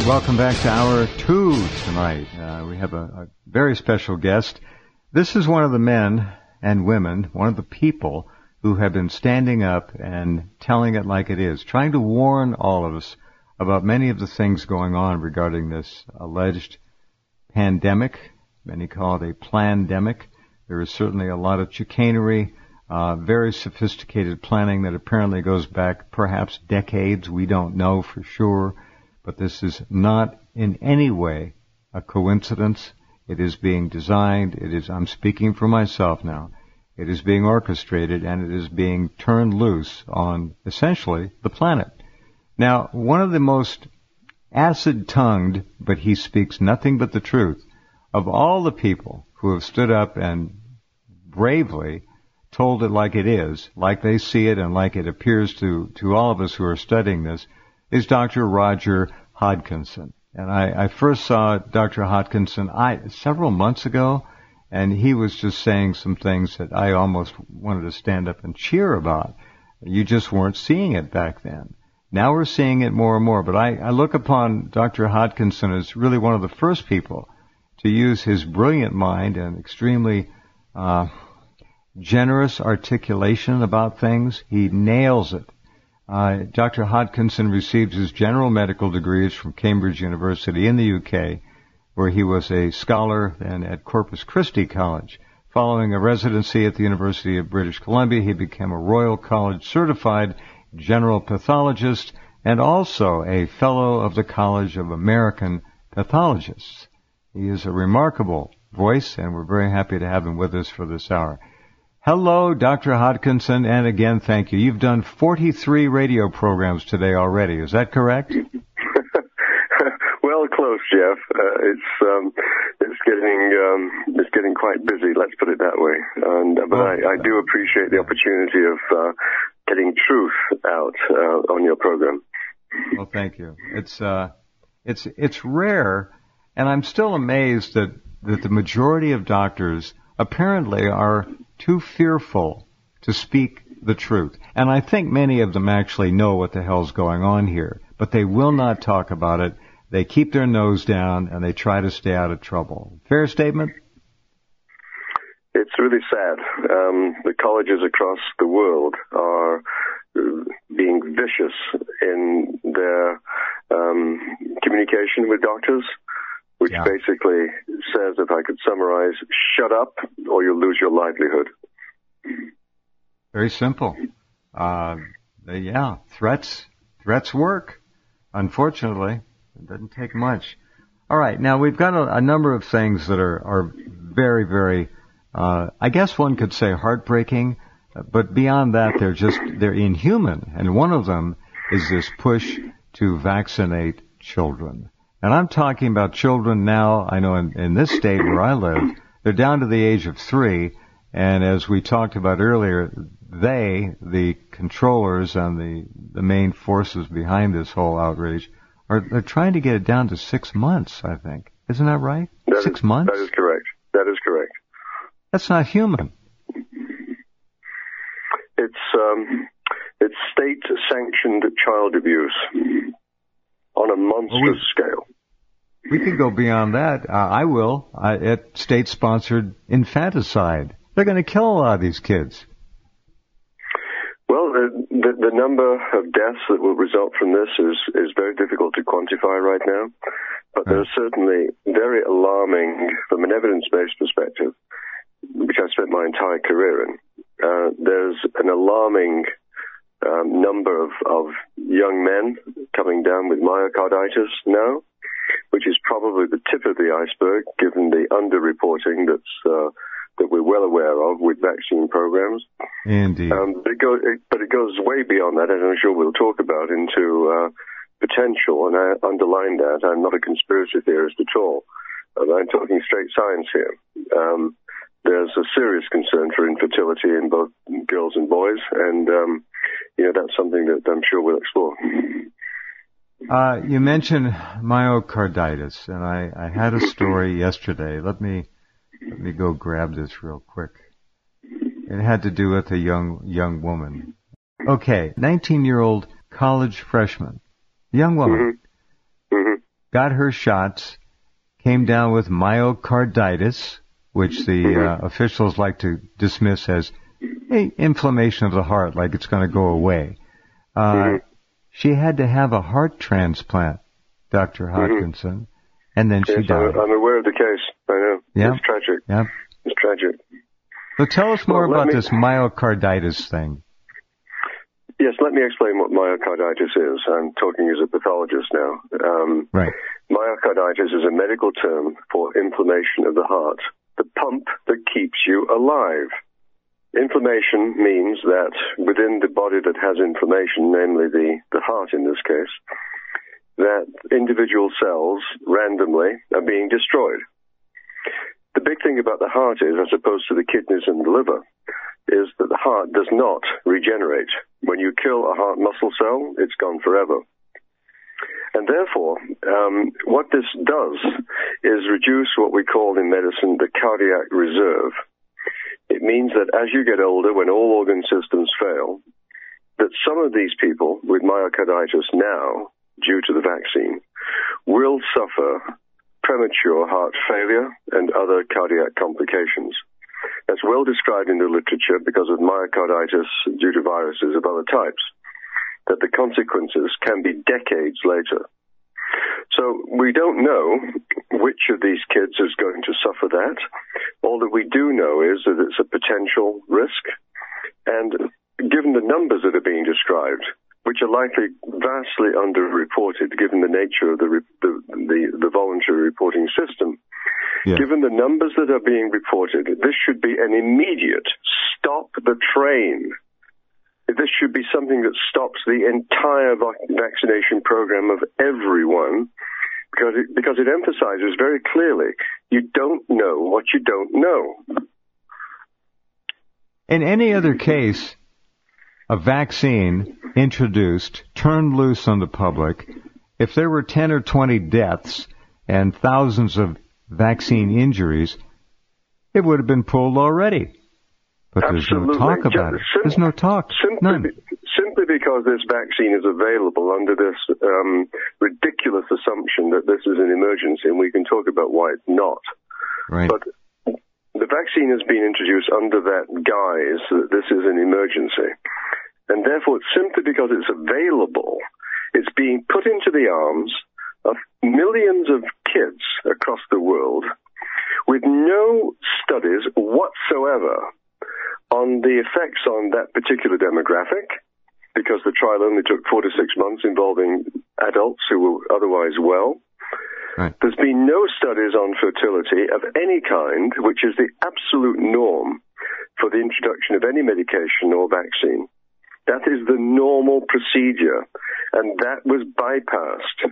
Welcome back to Hour 2 tonight. We have a very special guest. This is one of the men and women, one of the people who have been standing up and telling it like it is, trying to warn all of us about many of the things going on regarding this alleged pandemic. Many call it a plandemic. There is certainly a lot of chicanery, very sophisticated planning that apparently goes back perhaps decades. We don't know for sure. But this is not in any way a coincidence. It is being designed. I'm speaking for myself now. It is being orchestrated and it is being turned loose on essentially the planet. Now, one of the most acid-tongued, but he speaks nothing but the truth, of all the people who have stood up and bravely told it like it is, like they see it and like it appears to all of us who are studying this, is Dr. Roger Hodkinson. And I first saw Dr. Hodkinson several months ago, and he was just saying some things that I almost wanted to stand up and cheer about. You just weren't seeing it back then. Now we're seeing it more and more. But I look upon Dr. Hodkinson as really one of the first people to use his brilliant mind and extremely generous articulation about things. He nails it. Dr. Hodkinson received his general medical degrees from Cambridge University in the UK, where he was a scholar then at Corpus Christi College. Following a residency at the University of British Columbia, he became a Royal College certified general pathologist and also a fellow of the College of American Pathologists. He is a remarkable voice, and we're very happy to have him with us for this hour. Hello, Dr. Hodkinson, and again, thank you. You've done 43 radio programs today already. Is that correct? Well, close, Jeff. It's getting quite busy. Let's put it that way. But I do appreciate the opportunity of getting truth out on your program. Well, thank you. It's rare, and I'm still amazed that the majority of doctors apparently are too fearful to speak the truth. And I think many of them actually know what the hell's going on here, but they will not talk about it. They keep their nose down and they try to stay out of trouble. Fair statement? It's really sad. The colleges across the world are being vicious in their communication with doctors, which basically says, if I could summarize, shut up or you'll lose your livelihood. Very simple. Threats work. Unfortunately, it doesn't take much. All right, now we've got a number of things that are very, very, I guess one could say heartbreaking, but beyond that, they're inhuman. And one of them is this push to vaccinate children. And I'm talking about children now. I know in this state where I live, they're down to the age of 3. And as we talked about earlier, the controllers and the main forces behind this whole outrage, they're trying to get it down to 6 months, I think. Isn't that right? 6 months? That is correct. That is correct. That's not human. It's state-sanctioned child abuse on a monstrous scale. We could go beyond that. I will. At state-sponsored infanticide. They're going to kill a lot of these kids. Well, the number of deaths that will result from this is very difficult to quantify right now. But they're certainly very alarming from an evidence-based perspective, which I spent my entire career in. There's an alarming number of young men coming down with myocarditis now, which is probably the tip of the iceberg, given the underreporting that we're well aware of with vaccine programs. Indeed. But it goes way beyond that, and I'm sure we'll talk about, into potential, and I underline that. I'm not a conspiracy theorist at all. I'm talking straight science here. There's a serious concern for infertility in both girls and boys, and that's something that I'm sure we'll explore. You mentioned myocarditis, and I had a story yesterday. Let me go grab this real quick. It had to do with a young woman. Okay, 19-year-old college freshman, young woman. Mm-hmm. got her shots, came down with myocarditis, which the officials like to dismiss as inflammation of the heart, like it's going to go away. She had to have a heart transplant, Dr. Hodgkinson, and then she died. I'm aware of the case. I know. Yeah. It's tragic. Yeah. It's tragic. So tell us more about this myocarditis thing. Yes, let me explain what myocarditis is. I'm talking as a pathologist now. Right. Myocarditis is a medical term for inflammation of the heart, the pump that keeps you alive. Inflammation means that within the body that has inflammation, namely the heart in this case, that individual cells randomly are being destroyed. The big thing about the heart is, as opposed to the kidneys and the liver, is that the heart does not regenerate. When you kill a heart muscle cell, it's gone forever. And therefore, what this does is reduce what we call in medicine the cardiac reserve. It means that as you get older, when all organ systems fail, that some of these people with myocarditis now, due to the vaccine, will suffer premature heart failure and other cardiac complications. That's well described in the literature because of myocarditis due to viruses of other types, that the consequences can be decades later. So we don't know which of these kids is going to suffer that. All that we do know is that it's a potential risk. And given the numbers that are being described, which are likely vastly underreported given the nature of the voluntary reporting system, given the numbers that are being reported, this should be an immediate stop the train. This should be something that stops the entire vaccination program of everyone, because it emphasizes very clearly, you don't know what you don't know. In any other case, a vaccine introduced, turned loose on the public, if there were 10 or 20 deaths and thousands of vaccine injuries, it would have been pulled already. But Absolutely. There's no talk about it. There's no talk. None. Simply because this vaccine is available under this ridiculous assumption that this is an emergency, and we can talk about why it's not. Right. But the vaccine has been introduced under that guise that this is an emergency. And therefore, simply because it's available, it's being put into the arms of millions of kids across the world with no studies whatsoever on the effects on that particular demographic, because the trial only took 4 to 6 months involving adults who were otherwise well. Right. There's been no studies on fertility of any kind, which is the absolute norm for the introduction of any medication or vaccine. That is the normal procedure, and that was bypassed.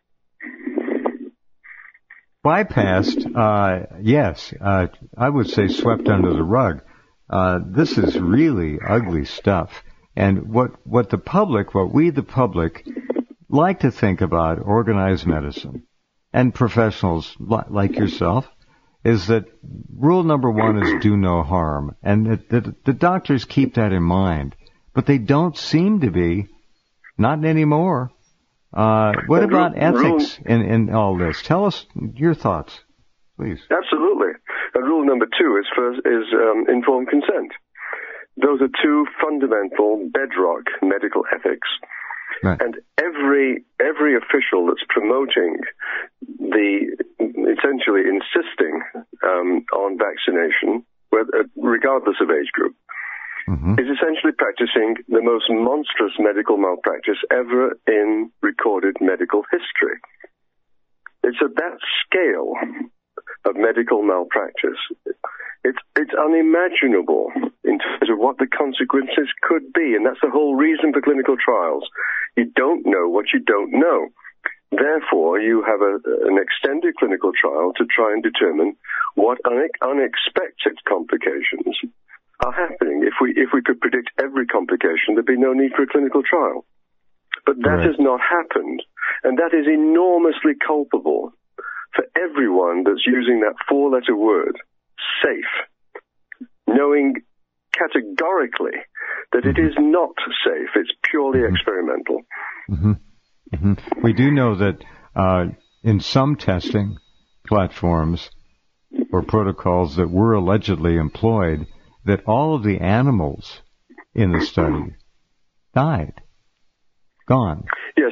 Bypassed, yes. I would say swept under the rug. This is really ugly stuff. And what we the public like to think about organized medicine and professionals like yourself is that rule number one is do no harm. And the doctors keep that in mind. But they don't seem to be, not anymore. What about ethics in all this? Tell us your thoughts, please. Absolutely. And rule number two is informed consent. Those are two fundamental bedrock medical ethics. Right. And every official that's promoting essentially insisting on vaccination, regardless of age group, is essentially practicing the most monstrous medical malpractice ever in recorded medical history. It's at that scale of medical malpractice. It's unimaginable in terms of what the consequences could be, and that's the whole reason for clinical trials. You don't know what you don't know. Therefore, you have an extended clinical trial to try and determine what unexpected complications are happening. If we could predict every complication, there'd be no need for a clinical trial. But that has not happened, and that is enormously culpable for everyone that's using that 4-letter word, safe, knowing categorically that it is not safe. It's purely experimental. We do know that in some testing platforms or protocols that were allegedly employed, that all of the animals in the study died. Gone. Yes,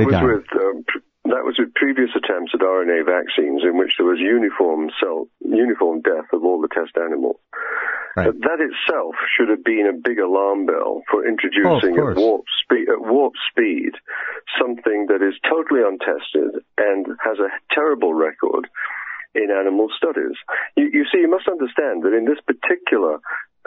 that was with previous attempts at RNA vaccines in which there was uniform death of all the test animals. Right. That itself should have been a big alarm bell for introducing at warp speed something that is totally untested and has a terrible record in animal studies. You see, you must understand that in this particular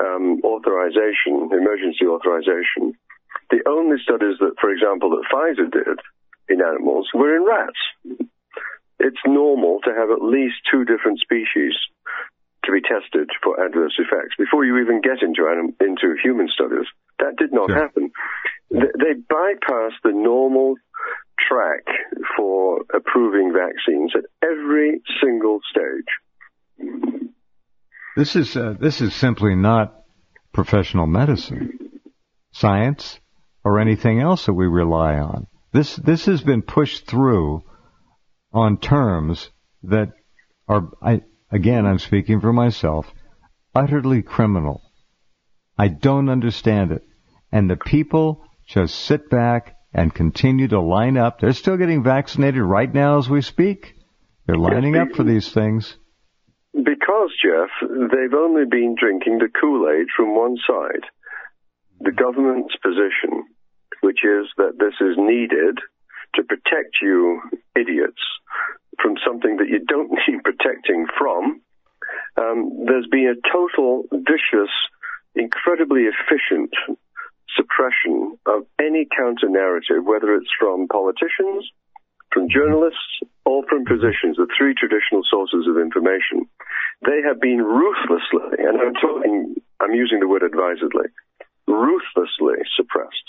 emergency authorization, the only studies that, for example, that Pfizer did in animals were in rats. It's normal to have at least 2 different species to be tested for adverse effects before you even get into human studies. That did not happen. They bypassed the normal track for approving vaccines at every single stage. This is simply not professional medicine, science, or anything else that we rely on. This has been pushed through on terms that are, I'm speaking for myself, utterly criminal. I don't understand it. And the people just sit back and continue to line up. They're still getting vaccinated right now as we speak. They're lining up for these things. Because, Jeff, they've only been drinking the Kool-Aid from one side. The government's position, which is that this is needed to protect you idiots from something that you don't need protecting from. There's been a total, vicious, incredibly efficient suppression of any counter-narrative, whether it's from politicians, from journalists, or from physicians, the 3 traditional sources of information. They have been ruthlessly, and I'm using the word advisedly, ruthlessly suppressed.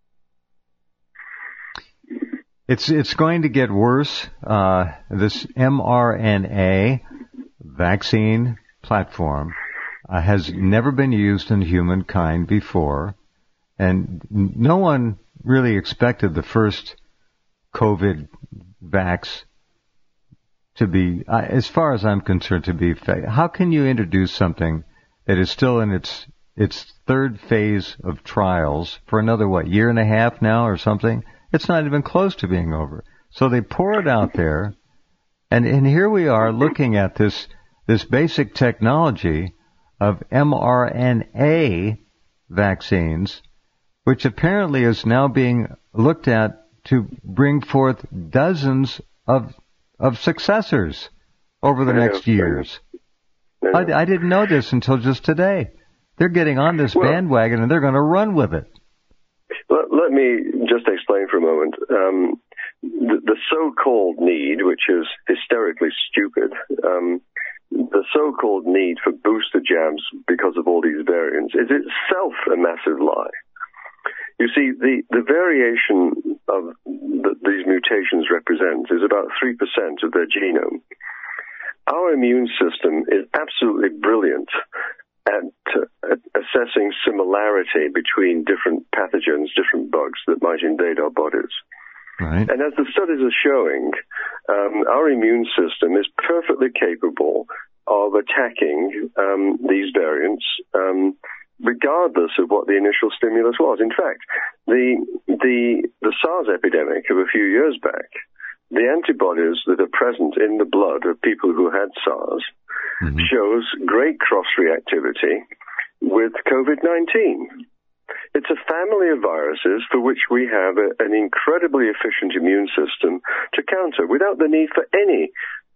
It's going to get worse. This mRNA vaccine platform has never been used in humankind before, and no one really expected the first COVID vax to be, as far as I'm concerned, to be fake. How can you introduce something that is still in its 3rd phase of trials for another, year and a half now or something? It's not even close to being over. So they pour it out there, and here we are looking at this basic technology of mRNA vaccines, which apparently is now being looked at to bring forth dozens of successors over the next years. I didn't know this until just today. They're getting on this bandwagon and they're going to run with it. Let me just explain for a moment. The so-called need, which is hysterically stupid, the so-called need for booster jabs because of all these variants is itself a massive lie. You see, the variation of these mutations represent is about 3% of their genome. Our immune system is absolutely brilliant at assessing similarity between different pathogens, different bugs that might invade our bodies. Right. And as the studies are showing, our immune system is perfectly capable of attacking these variants, regardless of what the initial stimulus was. In fact, the SARS epidemic of a few years back, the antibodies that are present in the blood of people who had SARS shows great cross-reactivity with COVID-19. It's a family of viruses for which we have an incredibly efficient immune system to counter without the need for any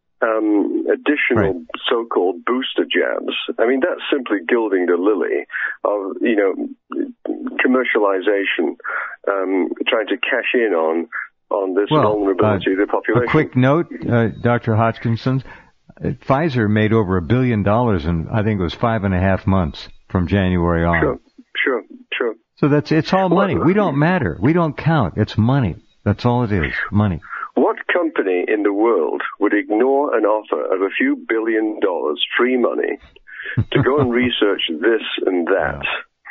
additional so-called booster jabs. I mean, that's simply gilding the lily of, commercialization, trying to cash in on this vulnerability of the population. A quick note, Dr. Hodgkinson, Pfizer made over $1 billion in, I think it was 5.5 months from January on. Sure. So it's all money. We don't matter. We don't count. It's money. That's all it is. Money. What company in the world would ignore an offer of a few $1 billion free money to go and research this and that?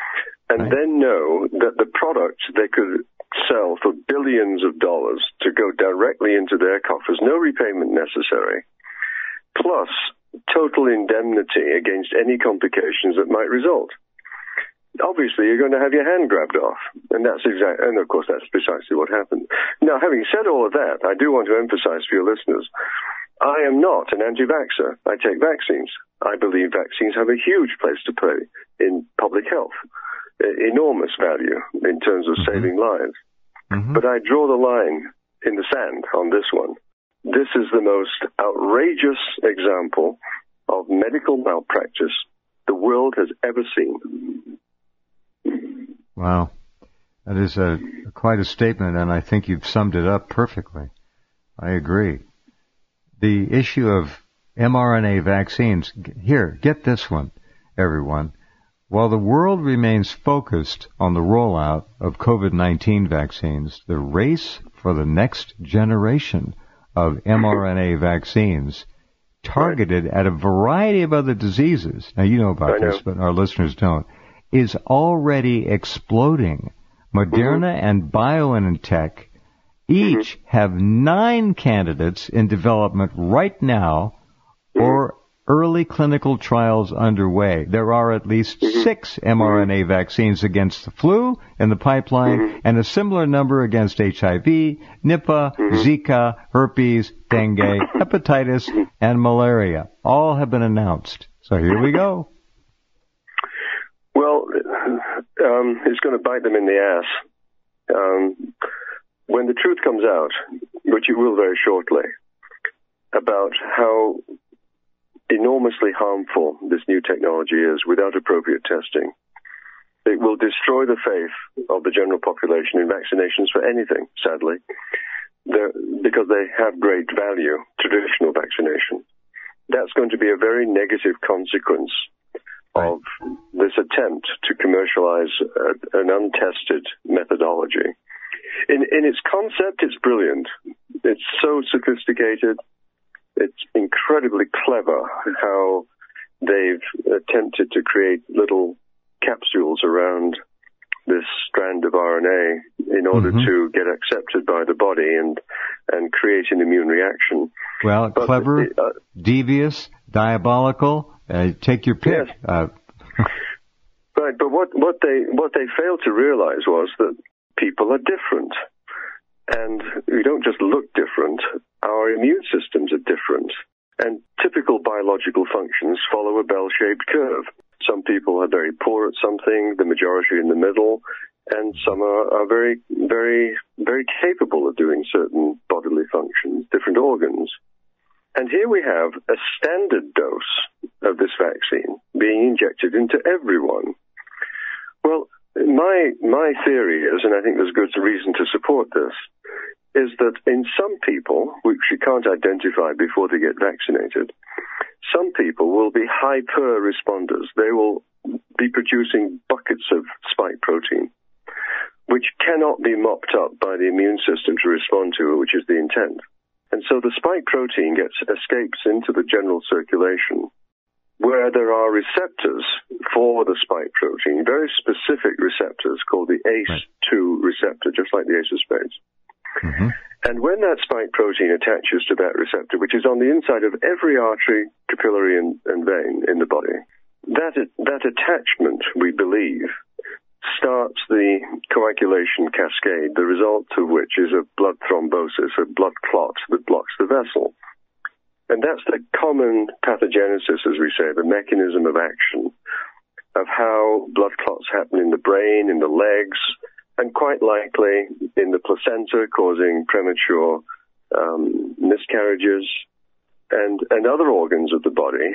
and then know that the product they could sell for billions of dollars to go directly into their coffers, no repayment necessary, plus total indemnity against any complications that might result. Obviously, you're going to have your hand grabbed off, and of course, that's precisely what happened. Now, having said all of that, I do want to emphasize for your listeners, I am not an anti-vaxxer. I take vaccines. I believe vaccines have a huge place to play in public health, enormous value in terms of saving lives. But I draw the line in the sand on this one. This is the most outrageous example of medical malpractice the world has ever seen. Wow. That is quite a statement, and I think you've summed it up perfectly. I agree. The issue of mRNA vaccines, here, get this one, everyone. While the world remains focused on the rollout of COVID-19 vaccines, the race for the next generation of mRNA vaccines targeted at a variety of other diseases, now you know about this, but our listeners don't, is already exploding. Moderna and BioNTech each have 9 candidates in development right now or early clinical trials underway. There are at least 6 mRNA vaccines against the flu in the pipeline and a similar number against HIV, Nipah, Zika, herpes, dengue, hepatitis, and malaria. All have been announced. So here we go. Well, it's going to bite them in the ass. When the truth comes out, which it will very shortly, about how enormously harmful this new technology is without appropriate testing, it will destroy the faith of the general population in vaccinations for anything, sadly, because they have great value, traditional vaccination. That's going to be a very negative consequence of this attempt to commercialize an untested methodology. In its concept, it's brilliant. It's so sophisticated. It's incredibly clever how they've attempted to create little capsules around this strand of RNA in order to get accepted by the body and create an immune reaction. Well, but clever, devious, diabolical, take your pick. Yes. Right, but what they failed to realize was that people are different. And we don't just look different, our immune systems are different. And typical biological functions follow a bell-shaped curve. Some people are very poor at something, the majority in the middle, and some are very, very, very capable of doing certain bodily functions, different organs. And here we have a standard dose of this vaccine being injected into everyone. Well, my theory is, and I think there's good reason to support this, is that in some people, which you can't identify before they get vaccinated, some people will be hyper responders. They will be producing buckets of spike protein, which cannot be mopped up by the immune system to respond to, which is the intent. And so the spike protein escapes into the general circulation, where there are receptors for the spike protein, very specific receptors called the ACE2 receptor, just like the ace of spades. And when that spike protein attaches to that receptor, which is on the inside of every artery, capillary, and vein in the body, that attachment, we believe, starts the coagulation cascade, the result of which is a blood thrombosis, a blood clot that blocks the vessel. And that's the common pathogenesis, as we say, the mechanism of action of how blood clots happen in the brain, in the legs, and quite likely in the placenta, causing premature miscarriages and other organs of the body.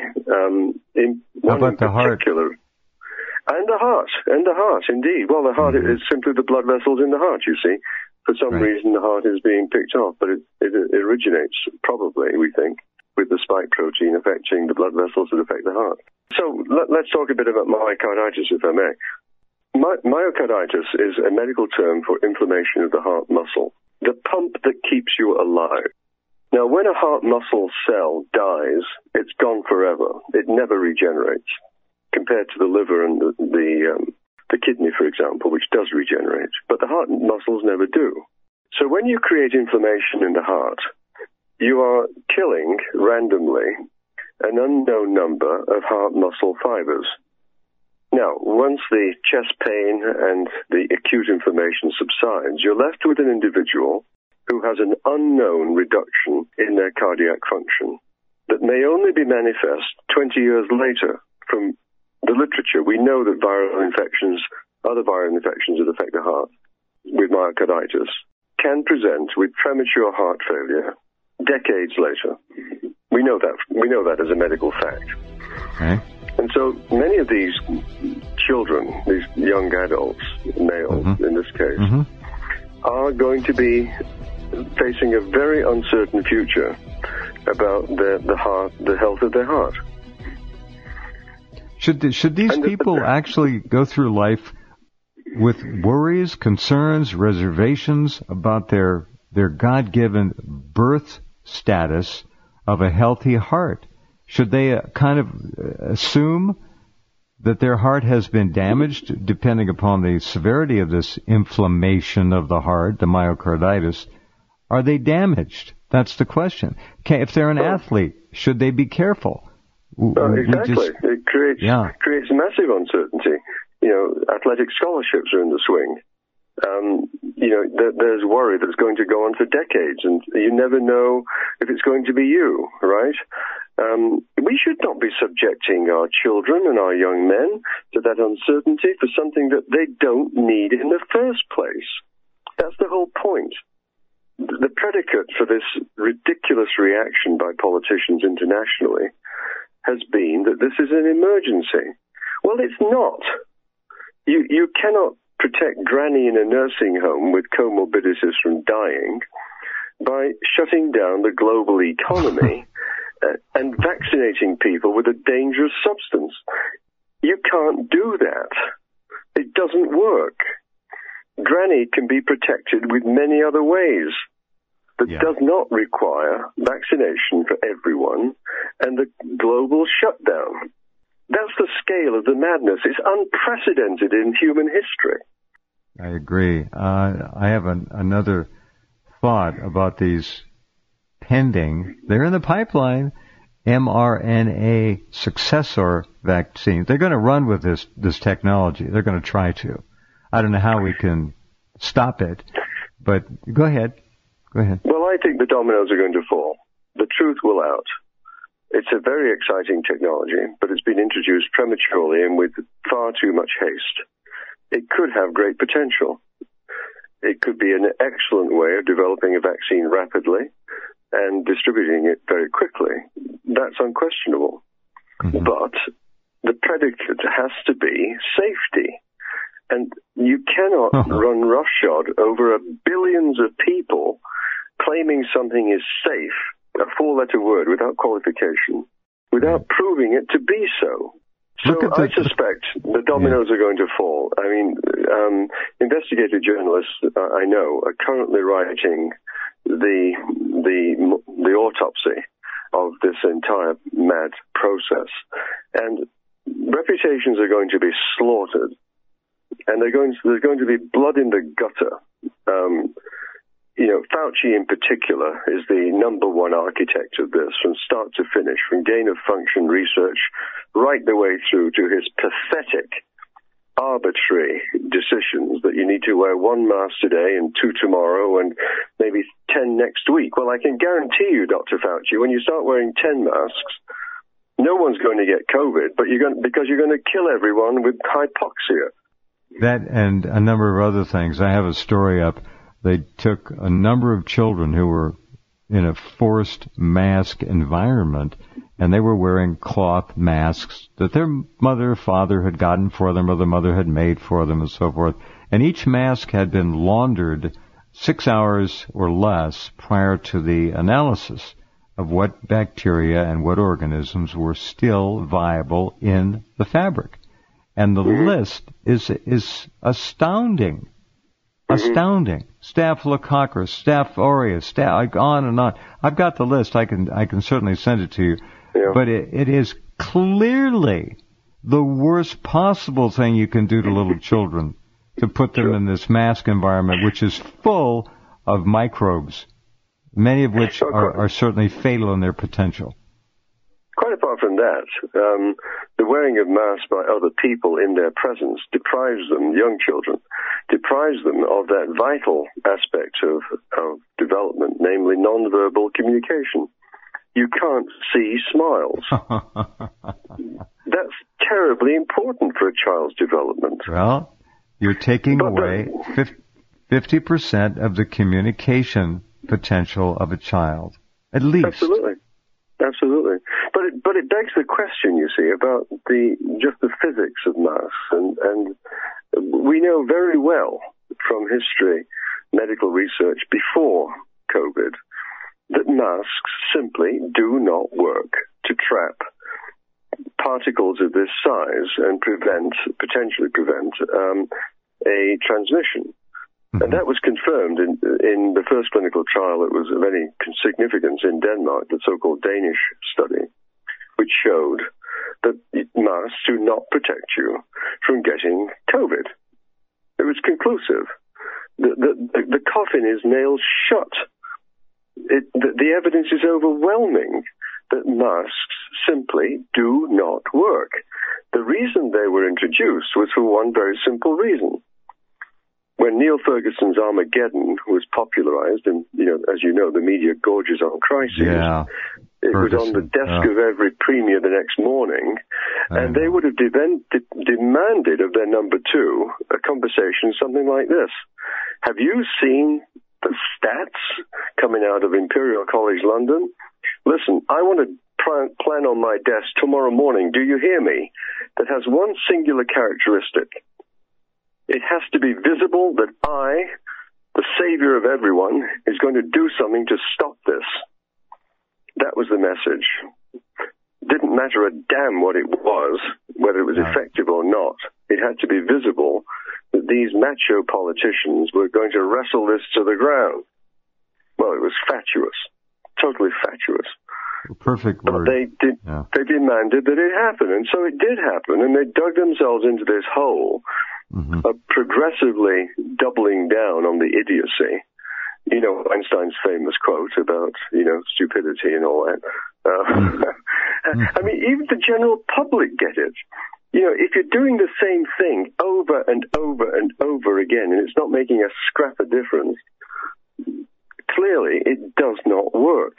How about the heart? And the heart, indeed. Well, the heart is simply the blood vessels in the heart, you see. For some reason, the heart is being picked off, but it originates, probably, we think, with the spike protein affecting the blood vessels that affect the heart. So let's talk a bit about myocarditis, if I may. Myocarditis is a medical term for inflammation of the heart muscle, the pump that keeps you alive. Now, when a heart muscle cell dies, it's gone forever. It never regenerates, compared to the liver and the the kidney, for example, which does regenerate, but the heart muscles never do. So when you create inflammation in the heart, you are killing randomly an unknown number of heart muscle fibers. Now, once the chest pain and the acute inflammation subsides, you're left with an individual who has an unknown reduction in their cardiac function that may only be manifest 20 years later. From the literature, we know that other viral infections that affect the heart with myocarditis can present with premature heart failure decades later. We know that as a medical fact. Okay. And so many of these children, these young adults, males in this case, are going to be facing a very uncertain future about the health of their heart. Should these people actually go through life with worries, concerns, reservations about their God-given birth status of a healthy heart? Should they kind of assume that their heart has been damaged, depending upon the severity of this inflammation of the heart, the myocarditis? Are they damaged? That's the question. If they're an athlete, should they be careful? Exactly. It creates massive uncertainty. Athletic scholarships are in the swing. There's worry that's going to go on for decades, and you never know if it's going to be you, right? We should not be subjecting our children and our young men to that uncertainty for something that they don't need in the first place. That's the whole point. The predicate for this ridiculous reaction by politicians internationally has been that this is an emergency. Well, it's not. You cannot protect Granny in a nursing home with comorbidities from dying by shutting down the global economy and vaccinating people with a dangerous substance. You can't do that. It doesn't work. Granny can be protected with many other ways that does not require vaccination for everyone and the global shutdown. That's the scale of the madness. It's unprecedented in human history. I agree. I have another thought about these pending, they're in the pipeline, mRNA successor vaccines. They're going to run with this technology. They're going to try to. I don't know how we can stop it, but go ahead. Well, I think the dominoes are going to fall. The truth will out. It's a very exciting technology, but it's been introduced prematurely and with far too much haste. It could have great potential. It could be an excellent way of developing a vaccine rapidly and distributing it very quickly. That's unquestionable. Mm-hmm. But the predicate has to be safety. And you cannot run roughshod over billions of people claiming something is safe, a four-letter word without qualification, without proving it to be so. So I suspect the dominoes are going to fall. I mean, investigative journalists, I know, are currently writing the autopsy of this entire mad process. And reputations are going to be slaughtered. And there's going to be blood in the gutter. Fauci in particular is the number one architect of this from start to finish, from gain of function research right the way through to his pathetic, arbitrary decisions that you need to wear one mask today and two tomorrow and maybe 10 next week. Well, I can guarantee you, Dr. Fauci, when you start wearing 10 masks, no one's going to get COVID, but because you're going to kill everyone with hypoxia. That and a number of other things. I have a story up. They took a number of children who were in a forced mask environment, and they were wearing cloth masks that their mother or father had gotten for them or the mother had made for them and so forth. And each mask had been laundered 6 hours or less prior to the analysis of what bacteria and what organisms were still viable in the fabric. And the list is astounding. Astounding. Staphylococcus, Staph aureus, on and on. I've got the list. I can certainly send it to you. Yeah. But it is clearly the worst possible thing you can do to little children, to put them in this mask environment, which is full of microbes, many of which are certainly fatal in their potential. Quite apart from that, the wearing of masks by other people in their presence deprives them, young children, deprives them of that vital aspect of development, namely nonverbal communication. You can't see smiles. That's terribly important for a child's development. Well, you're taking away 50% of the communication potential of a child, at least. Absolutely. Absolutely. But it begs the question, you see, about just the physics of masks. And we know very well from history, medical research before COVID, that masks simply do not work to trap particles of this size and potentially prevent a transmission. And that was confirmed in the first clinical trial that was of any significance in Denmark, the so-called Danish study, which showed that masks do not protect you from getting COVID. It was conclusive. The coffin is nailed shut. The evidence is overwhelming that masks simply do not work. The reason they were introduced was for one very simple reason. When Neil Ferguson's Armageddon was popularized, and, as you know, the media gorges on crises, it was on the desk of every premier the next morning, and they would have demanded of their number two a conversation something like this. Have you seen the stats coming out of Imperial College London? Listen, I want to plan on my desk tomorrow morning, do you hear me, that has one singular characteristic. It has to be visible that I, the savior of everyone, is going to do something to stop this. That was the message. Didn't matter a damn what it was, whether it was effective or not. It had to be visible that these macho politicians were going to wrestle this to the ground. Well, it was fatuous. Totally fatuous. Perfect word. But they demanded that it happen, and so it did happen, and they dug themselves into this hole of progressively doubling down on the idiocy. Einstein's famous quote about, stupidity and all that. I mean, even the general public get it. If you're doing the same thing over and over and over again, and it's not making a scrap of difference, clearly it does not work.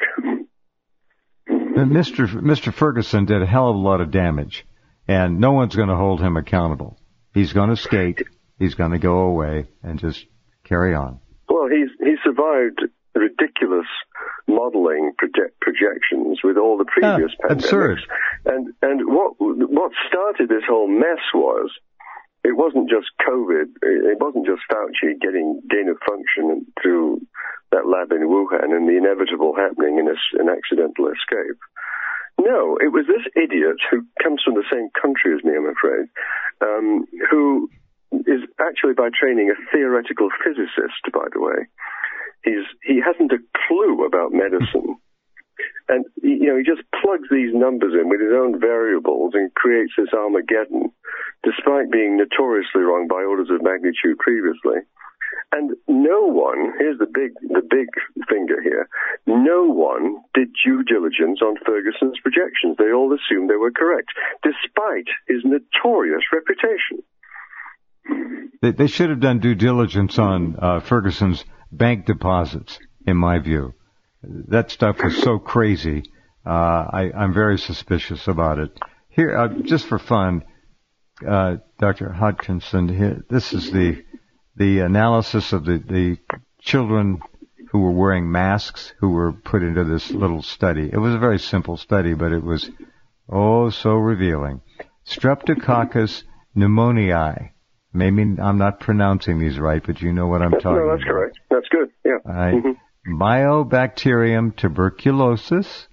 Mr. Ferguson did a hell of a lot of damage, and no one's going to hold him accountable. He's going to skate, he's going to go away, and just carry on. Well, he survived ridiculous modeling projections with all the previous pandemics. Absurd. And what started this whole mess was, it wasn't just COVID, it wasn't just Fauci getting gain of function through that lab in Wuhan and the inevitable happening in an accidental escape. No, it was this idiot who comes from the same country as me, I'm afraid, who is actually by training a theoretical physicist, by the way. He hasn't a clue about medicine. And, he just plugs these numbers in with his own variables and creates this Armageddon, despite being notoriously wrong by orders of magnitude previously. And no one, here's the big finger here, no one did due diligence on Ferguson's projections. They all assumed they were correct, despite his notorious reputation. They should have done due diligence on Ferguson's bank deposits, in my view. That stuff was so crazy. I'm very suspicious about it. Here, just for fun, Dr. Hodgkinson, here, this is the analysis of the children who were wearing masks who were put into this little study. It was a very simple study, but it was, so revealing. Streptococcus pneumoniae. Maybe I'm not pronouncing these right, but you know what I'm talking about. No, that's correct. That's good, yeah. All right. Mycobacterium tuberculosis,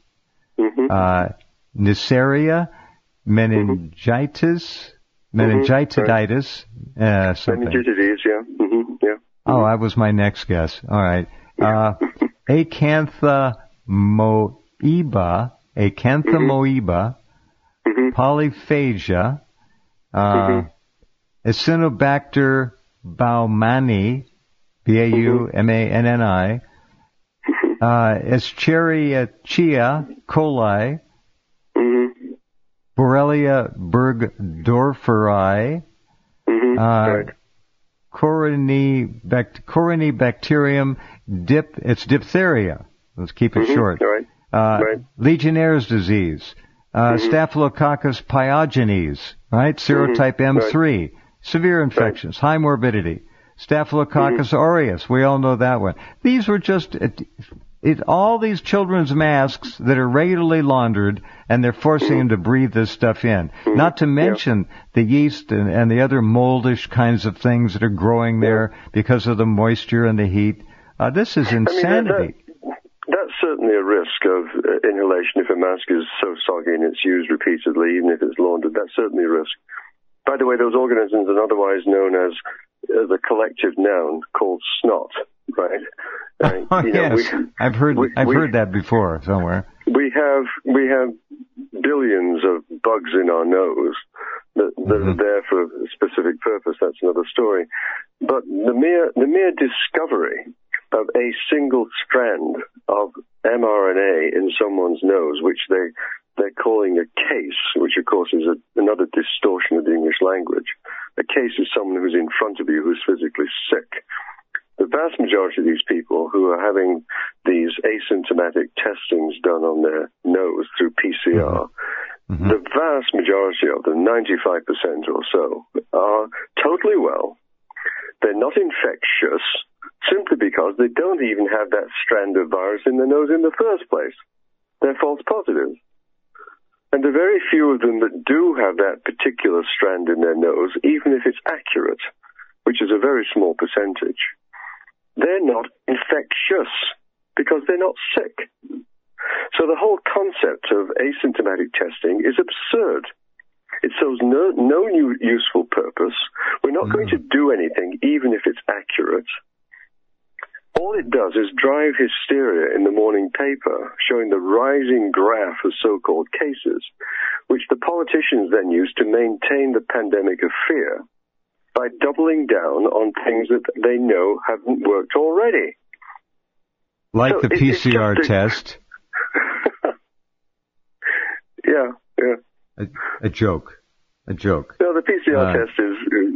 Neisseria meningitis, meningitiditis, something. Meningitis, yeah. Yeah. Oh, that was my next guess. All right. Acanthamoeba, polyphagia, Acinetobacter baumannii, Baumanni, Escherichia coli, Borrelia burgdorferi, Corynebacterium it's diphtheria. Let's keep it short. Legionnaire's disease, Staphylococcus pyogenes, right? Serotype M3, severe infections, high morbidity. Staphylococcus aureus, we all know that one. These were just all these children's masks that are regularly laundered, and they're forcing them to breathe this stuff in. Not to mention the yeast and the other moldish kinds of things that are growing there because of the moisture and the heat. This is insanity. That's certainly a risk of inhalation if a mask is so soggy and it's used repeatedly, even if it's laundered. That's certainly a risk. By the way, those organisms are otherwise known as the collective noun called snot, right? Yes, I've heard that before somewhere. We have billions of bugs in our nose that are there for a specific purpose. That's another story. But the mere discovery of a single strand of mRNA in someone's nose, which they're calling a case, which of course is another distortion of the English language. A case is someone who's in front of you who's physically sick. The vast majority of these people who are having these asymptomatic testings done on their nose through PCR, the vast majority of them, 95% or so, are totally well. They're not infectious simply because they don't even have that strand of virus in their nose in the first place. They're false positives. And the very few of them that do have that particular strand in their nose, even if it's accurate, which is a very small percentage, they're not infectious because they're not sick. So the whole concept of asymptomatic testing is absurd. It serves no new useful purpose. We're not going to do anything, even if it's accurate. All it does is drive hysteria in the morning paper, showing the rising graph of so-called cases, which the politicians then use to maintain the pandemic of fear by doubling down on things that they know haven't worked already. Like the PCR test. Yeah. A joke. No, the PCR test is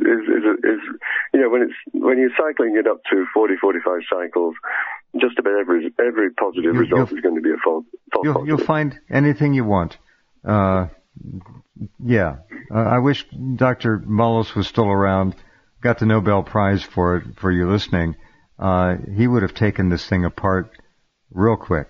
when you're cycling it up to 40-45 cycles, just about every positive result is going to be a false positive. You'll find anything you want. I wish Dr. Mullis was still around. Got the Nobel Prize for it, for you listening. He would have taken this thing apart real quick.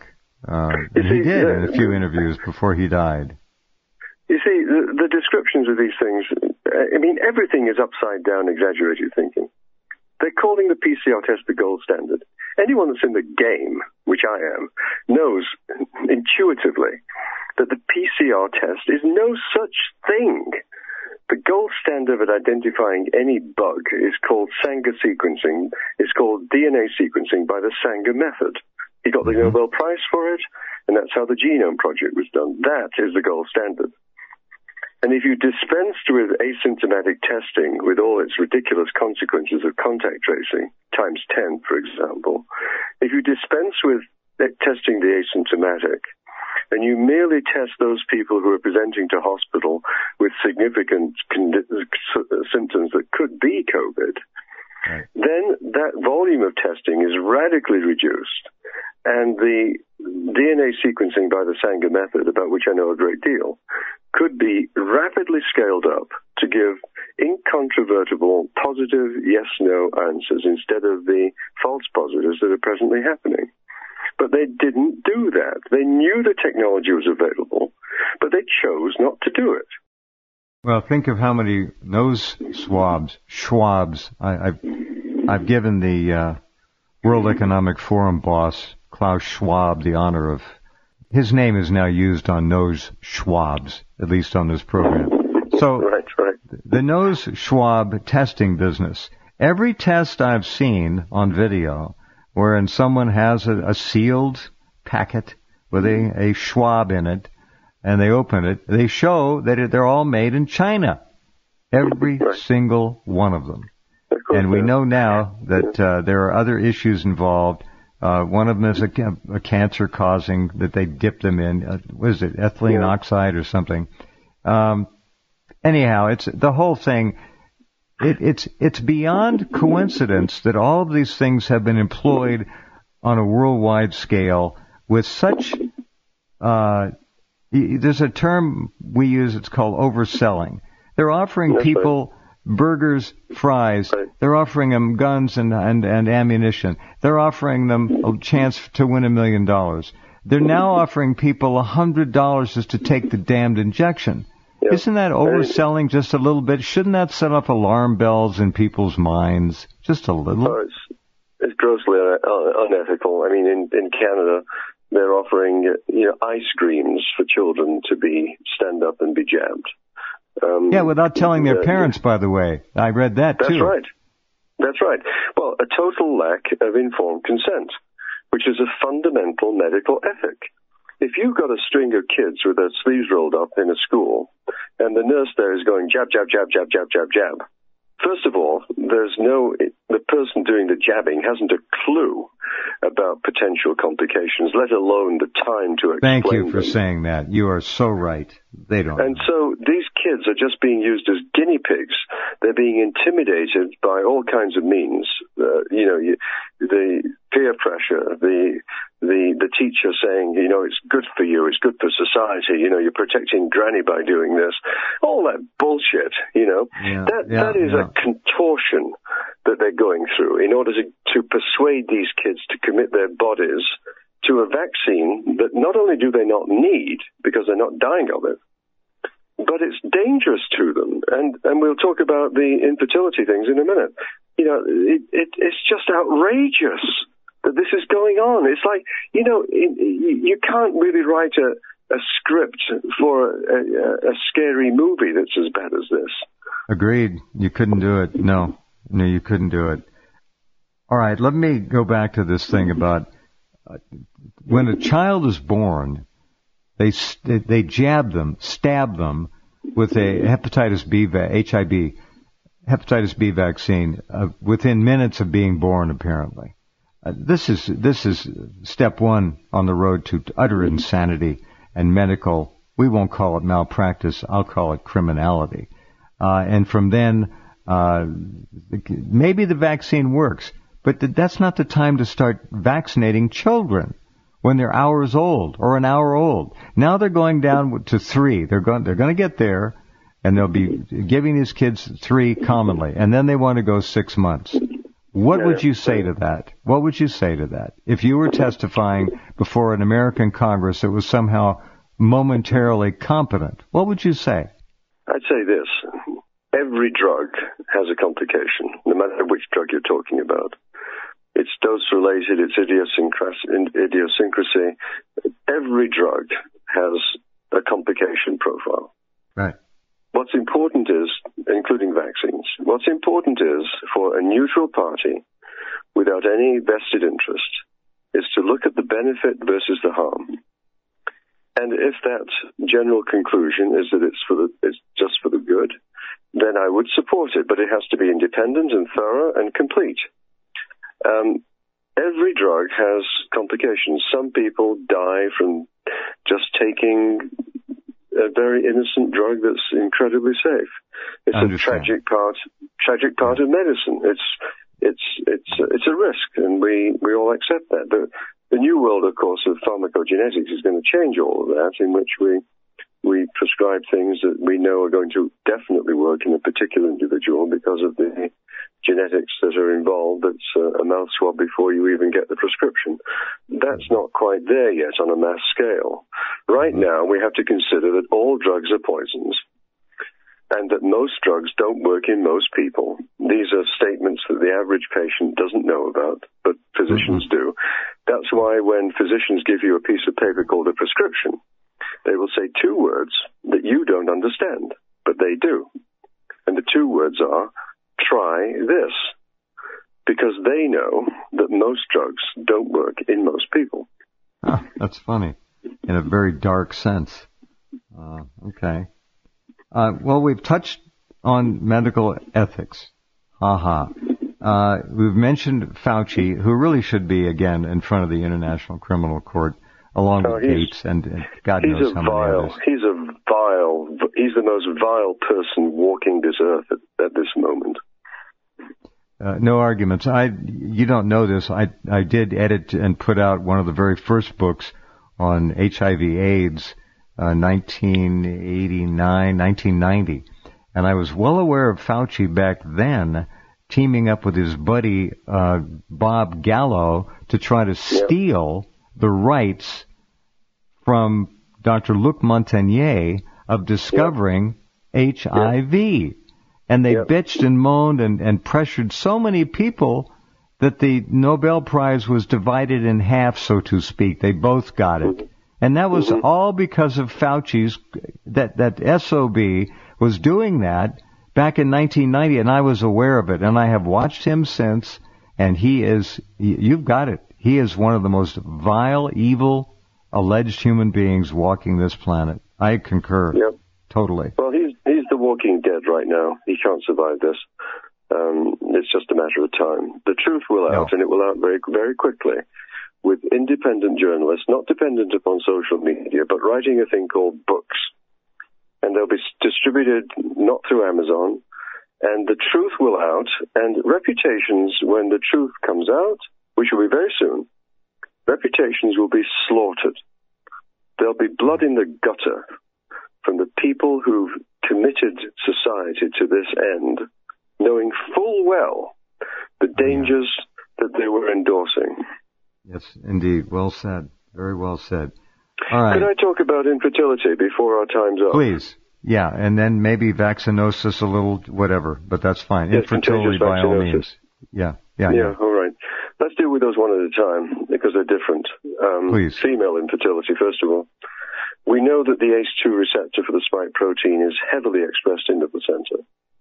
He did in a few interviews before he died. You see, the descriptions of these things, everything is upside down exaggerated thinking. They're calling the PCR test the gold standard. Anyone that's in the game, which I am, knows intuitively that the PCR test is no such thing. The gold standard of identifying any bug is called Sanger sequencing. It's called DNA sequencing by the Sanger method. He got the Nobel Prize for it, and that's how the Genome Project was done. That is the gold standard. And if you dispensed with asymptomatic testing with all its ridiculous consequences of contact tracing, times 10, for example, if you dispense with testing the asymptomatic, and you merely test those people who are presenting to hospital with significant symptoms that could be COVID, then that volume of testing is radically reduced. And the DNA sequencing by the Sanger method, about which I know a great deal, could be rapidly scaled up to give incontrovertible positive yes-no answers instead of the false positives that are presently happening. But they didn't do that. They knew the technology was available, but they chose not to do it. Well, think of how many nose swabs. I've given the World Economic Forum boss, Klaus Schwab, the honor of... His name is now used on nose swabs, at least on this program. So right. The nose swab testing business, every test I've seen on video wherein someone has a sealed packet with a swab in it, and they open it, they show that they're all made in China. Every single one of them. And we know now that there are other issues involved. One of them is a cancer causing that they dip them in. What is it, ethylene oxide or something? Anyhow, it's the whole thing. It's beyond coincidence that all of these things have been employed on a worldwide scale with such. There's a term we use. It's called overselling. They're offering people burgers, fries. They're offering them guns and ammunition. They're offering them a chance to win $1 million. They're now offering people $100 just to take the damned injection. Yep. Isn't that overselling just a little bit? Shouldn't that set up alarm bells in people's minds? Just a little? Oh, it's grossly unethical. I mean, in Canada, they're offering ice creams for children to stand up and be jabbed. Without telling their parents, by the way. I read that, too. That's right. Well, a total lack of informed consent, which is a fundamental medical ethic. If you've got a string of kids with their sleeves rolled up in a school, and the nurse there is going jab, jab, jab, jab, jab, jab, jab, first of all, the person doing the jabbing hasn't a clue about potential complications, let alone the time to explain Thank you for them. saying that. You are so right. They don't. And so these kids are just being used as guinea pigs. They're being intimidated by all kinds of means. The peer pressure, the teacher saying, it's good for you, it's good for society, you're protecting granny by doing this. All that bullshit, that is a contortion that they're going through in order to persuade these kids to commit their bodies to a vaccine that not only do they not need, because they're not dying of it, but it's dangerous to them. And we'll talk about the infertility things in a minute. It's just outrageous that this is going on. It's like, you can't really write a script for a scary movie that's as bad as this. Agreed. You couldn't do it. No, you couldn't do it. All right, let me go back to this thing about when a child is born, they stab them with a hepatitis B vaccine within minutes of being born, apparently. This is step one on the road to utter insanity and medical, we won't call it malpractice, I'll call it criminality. And from then, maybe the vaccine works, but that's not the time to start vaccinating children when they're hours old or an hour old. Now they're going down to 3. They're going to get there, and they'll be giving these kids 3 commonly, and then they want to go 6 months. What would you say to that? What would you say to that? If you were testifying before an American Congress that was somehow momentarily competent, what would you say? I'd say this. Every drug has a complication, no matter which drug you're talking about. It's dose-related, it's idiosyncrasy. Every drug has a complication profile. Right. What's important is, including vaccines, what's important is for a neutral party, without any vested interest, is to look at the benefit versus the harm. And if that general conclusion is that it's just for the good, then I would support it, but it has to be independent and thorough and complete. Every drug has complications. Some people die from just taking a very innocent drug that's incredibly safe. It's a tragic part of medicine. It's a risk, and we all accept that. The new world, of course, of pharmacogenetics is going to change all of that, in which we prescribe things that we know are going to definitely work in a particular individual because of the genetics that are involved. It's a mouth swab before you even get the prescription. That's not quite there yet on a mass scale. Right now, we have to consider that all drugs are poisons and that most drugs don't work in most people. These are statements that the average patient doesn't know about, but physicians do. That's why when physicians give you a piece of paper called a prescription, they will say 2 words that you don't understand, but they do. And the 2 words are, try this, because they know that most drugs don't work in most people. That's funny, in a very dark sense. Okay. Well, we've touched on medical ethics. We've mentioned Fauci, who really should be, again, in front of the International Criminal Court, along with Gates and God knows how many others. He's the most vile person walking this earth at this moment. No arguments. You don't know this. I did edit and put out one of the very first books on HIV/AIDS, 1990. And I was well aware of Fauci back then, teaming up with his buddy, Bob Gallo, to try to steal the rights from Dr. Luc Montagnier of discovering HIV. And they bitched and moaned and pressured so many people that the Nobel Prize was divided in half, so to speak. They both got it. And that was all because of Fauci's, that SOB was doing that back in 1990, and I was aware of it. And I have watched him since, and you've got it. He is one of the most vile, evil, alleged human beings walking this planet. I concur. Yep. Totally. Well, he's the walking dead right now. He can't survive this. It's just a matter of time. The truth will out, and it will out very, very quickly, with independent journalists, not dependent upon social media, but writing a thing called books. And they'll be distributed not through Amazon, and the truth will out, and reputations, when the truth comes out, which will be very soon, reputations will be slaughtered. There'll be blood in the gutter from the people who've committed society to this end, knowing full well the dangers that they were endorsing. Yes, indeed. Well said. Very well said. All right. Could I talk about infertility before our time's up? Please. Yeah, and then maybe vaccinosis a little, whatever, but that's fine. Yes, infertility by all means. Yeah, all right. Let's deal with those one at a time, because they're different. Please. Female infertility, first of all. We know that the ACE2 receptor for the spike protein is heavily expressed in the placenta.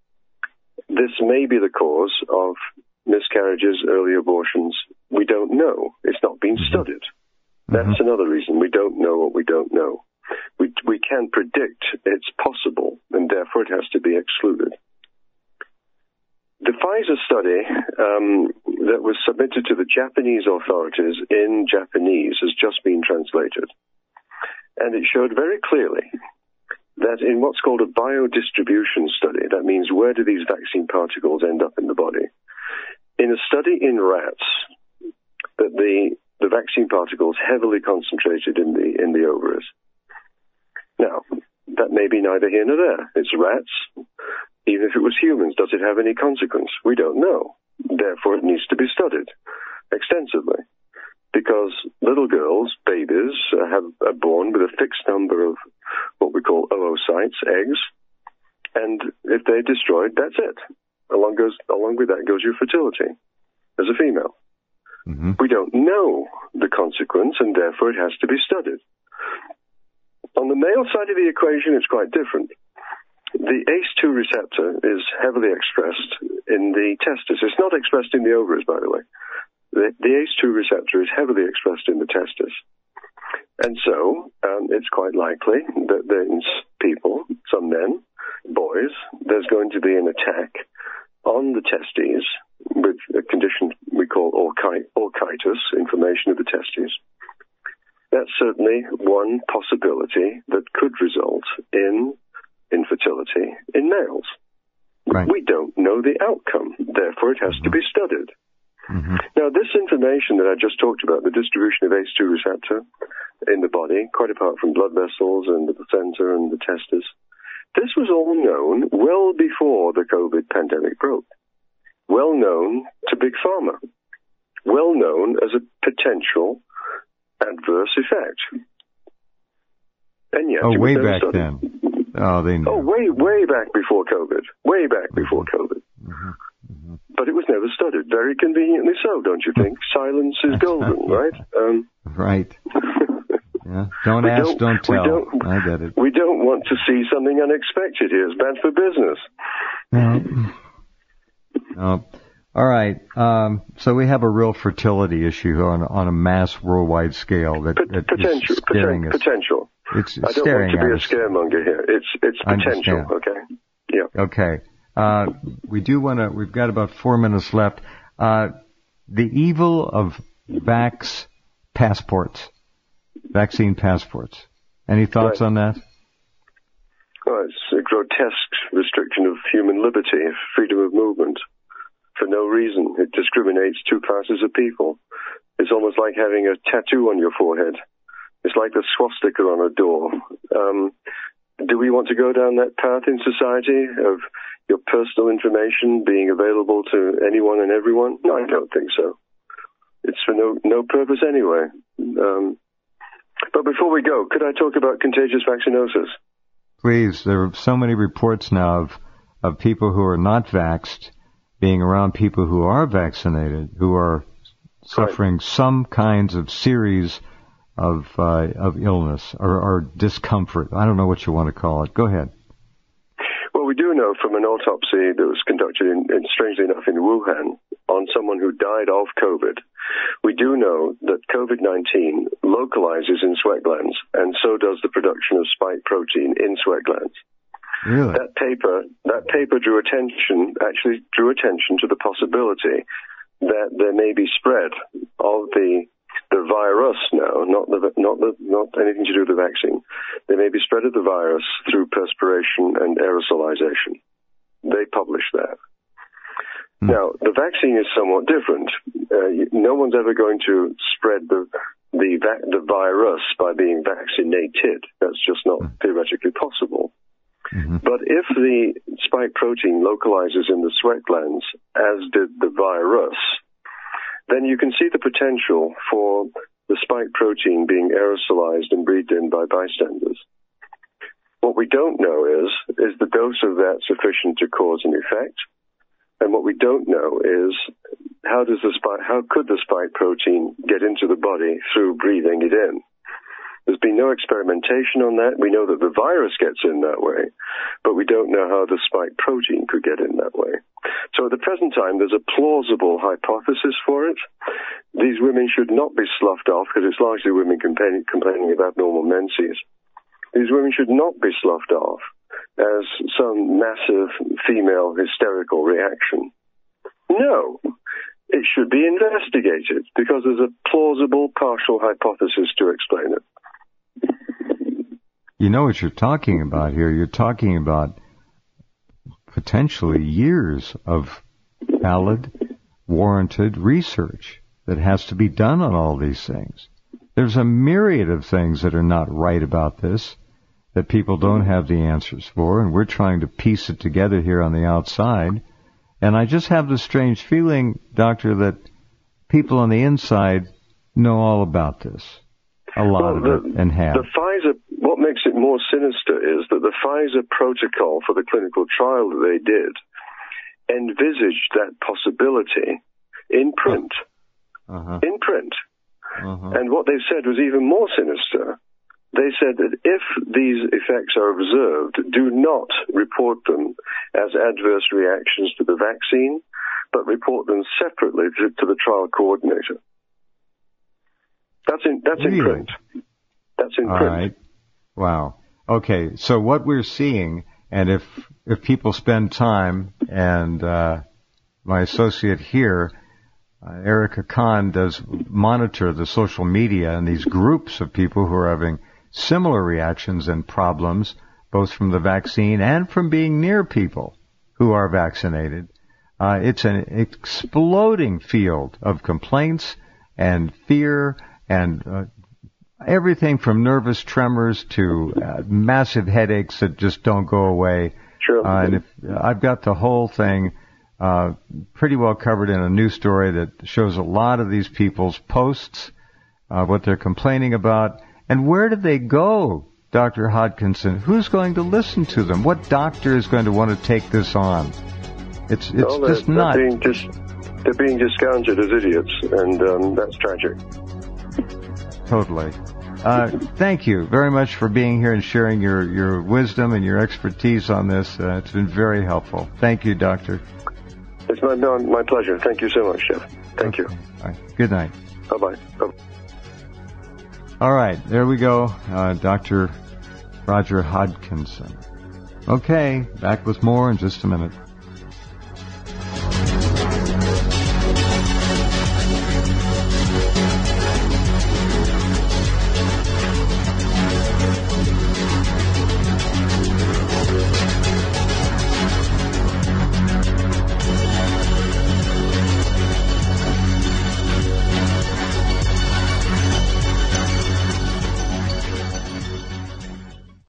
This may be the cause of miscarriages, early abortions. We don't know. It's not been studied. That's another reason. We don't know what we don't know. We can predict it's possible, and therefore it has to be excluded. The Pfizer study that was submitted to the Japanese authorities in Japanese has just been translated. And it showed very clearly that in what's called a biodistribution study, that means where do these vaccine particles end up in the body, in a study in rats, that the vaccine particles heavily concentrated in the ovaries. Now, that may be neither here nor there. It's rats. Even if it was humans, does it have any consequence? We don't know. Therefore, it needs to be studied extensively, because little girls, babies, are born with a fixed number of what we call oocytes, eggs, and if they're destroyed, that's it. Along with that goes your fertility as a female. We don't know the consequence, and therefore it has to be studied. On the male side of the equation, it's quite different. The ACE2 receptor is heavily expressed in the testes. It's not expressed in the ovaries, by the way. The ACE2 receptor is heavily expressed in the testes. And so it's quite likely that there's people, some men, boys, there's going to be an attack on the testes with a condition we call orchitis, inflammation of the testes. That's certainly one possibility that could result in infertility in males. Right. We don't know the outcome, therefore it has to be studied. Now, this information that I just talked about, the distribution of ACE2 receptor in the body, quite apart from blood vessels and the placenta and the testes, this was all known well before the COVID pandemic broke. Well known to Big Pharma. Well known as a potential adverse effect. And yet, way back then. Oh, they knew. Oh, way back before COVID. Way back before COVID. But it was never studied. Very conveniently so, don't you think? Silence is golden, right? Right. Yeah. Don't ask, don't tell. I get it. We don't want to see something unexpected here. It's bad for business. No. All right. So we have a real fertility issue on a mass worldwide scale that is scaring us. Potential. It's I don't staring want to be at a us. scaremonger here. It's potential. Okay. Yeah. Okay. We've got about 4 minutes left. The evil of vaccine passports. Any thoughts on that? Well, it's a grotesque restriction of human liberty, freedom of movement, for no reason. It discriminates two classes of people. It's almost like having a tattoo on your forehead. It's like the swastika on a door. Do we want to go down that path in society of your personal information being available to anyone and everyone? No, I don't think so. It's for no purpose anyway. But before we go, could I talk about contagious vaccinosis? Please. There are so many reports now of people who are not vaxxed being around people who are vaccinated, who are suffering some kinds of series of illness or discomfort. I don't know what you want to call it. Go ahead. Well, we do know from an autopsy that was conducted, strangely enough, in Wuhan on someone who died of COVID. We do know that COVID-19 localizes in sweat glands, and so does the production of spike protein in sweat glands. Really? That paper drew attention to the possibility that there may be spread of the virus now, not anything to do with the vaccine. There may be spread of the virus through perspiration and aerosolization. They published that. Now, the vaccine is somewhat different. No one's ever going to spread the virus by being vaccinated. That's just not theoretically possible. Mm-hmm. But if the spike protein localizes in the sweat glands, as did the virus, then you can see the potential for the spike protein being aerosolized and breathed in by bystanders. What we don't know is the dose of that sufficient to cause an effect? And what we don't know is how could the spike protein get into the body through breathing it in? There's been no experimentation on that. We know that the virus gets in that way, but we don't know how the spike protein could get in that way. So at the present time, there's a plausible hypothesis for it. These women should not be sloughed off, because it's largely women complaining of abnormal menses. These women should not be sloughed off as some massive female hysterical reaction. No, it should be investigated, because there's a plausible partial hypothesis to explain it. You know what you're talking about here. You're talking about potentially years of valid, warranted research that has to be done on all these things. There's a myriad of things that are not right about this, that people don't have the answers for, and we're trying to piece it together here on the outside. And I just have the strange feeling, Doctor, that people on the inside know all about this, a lot of it, and have. What makes it more sinister is that the Pfizer protocol for the clinical trial that they did envisaged that possibility in print. In print. And what they said was even more sinister. They said that if these effects are observed, do not report them as adverse reactions to the vaccine, but report them separately to the trial coordinator. That's in print. That's in print. All right. Wow. Okay. So what we're seeing, and if people spend time, and my associate here, Erica Kahn, does monitor the social media and these groups of people who are having similar reactions and problems, both from the vaccine and from being near people who are vaccinated. It's an exploding field of complaints and fear and everything from nervous tremors to massive headaches that just don't go away. Sure. And I've got the whole thing pretty well covered in a news story that shows a lot of these people's posts, what they're complaining about. And where do they go, Dr. Hodkinson? Who's going to listen to them? What doctor is going to want to take this on? It's just not. They're being discounted as idiots, and that's tragic. Totally. Thank you very much for being here and sharing your wisdom and your expertise on this. It's been very helpful. Thank you, Doctor. It's my pleasure. Thank you so much, Jeff. Thank you. All right. Good night. Bye-bye. All right. There we go. Dr. Roger Hodkinson. Okay. Back with more in just a minute.